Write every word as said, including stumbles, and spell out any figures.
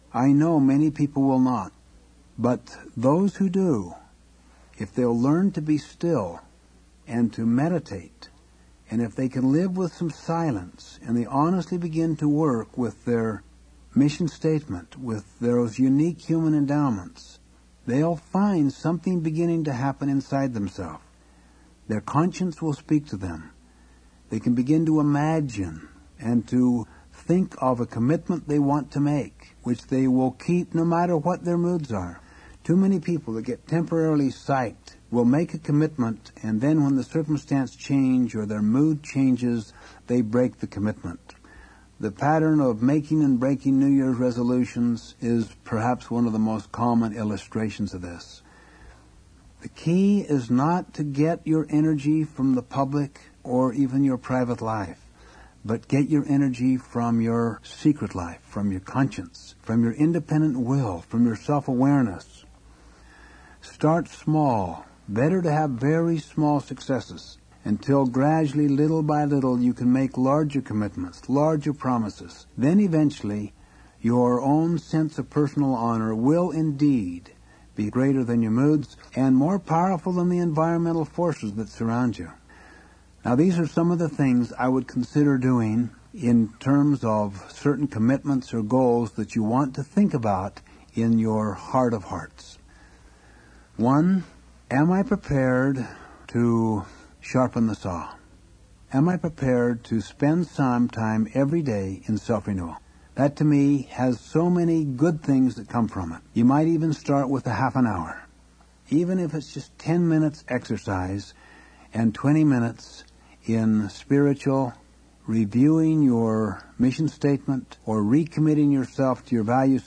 I know many people will not. But those who do, if they'll learn to be still and to meditate, and if they can live with some silence, and they honestly begin to work with their mission statement, with those unique human endowments, they'll find something beginning to happen inside themselves. Their conscience will speak to them. They can begin to imagine and to think of a commitment they want to make, which they will keep no matter what their moods are. Too many people that get temporarily psyched will make a commitment, and then when the circumstance change or their mood changes, they break the commitment. The pattern of making and breaking New Year's resolutions is perhaps one of the most common illustrations of this. The key is not to get your energy from the public or even your private life, but get your energy from your secret life, from your conscience, from your independent will, from your self-awareness. Start small. Better to have very small successes until gradually, little by little, you can make larger commitments, larger promises. Then eventually, your own sense of personal honor will indeed be greater than your moods and more powerful than the environmental forces that surround you. Now, these are some of the things I would consider doing in terms of certain commitments or goals that you want to think about in your heart of hearts. One, am I prepared to sharpen the saw? Am I prepared to spend some time every day in self-renewal? That, to me, has so many good things that come from it. You might even start with a half an hour. Even if it's just ten minutes exercise and twenty minutes in spiritual, reviewing your mission statement or recommitting yourself to your value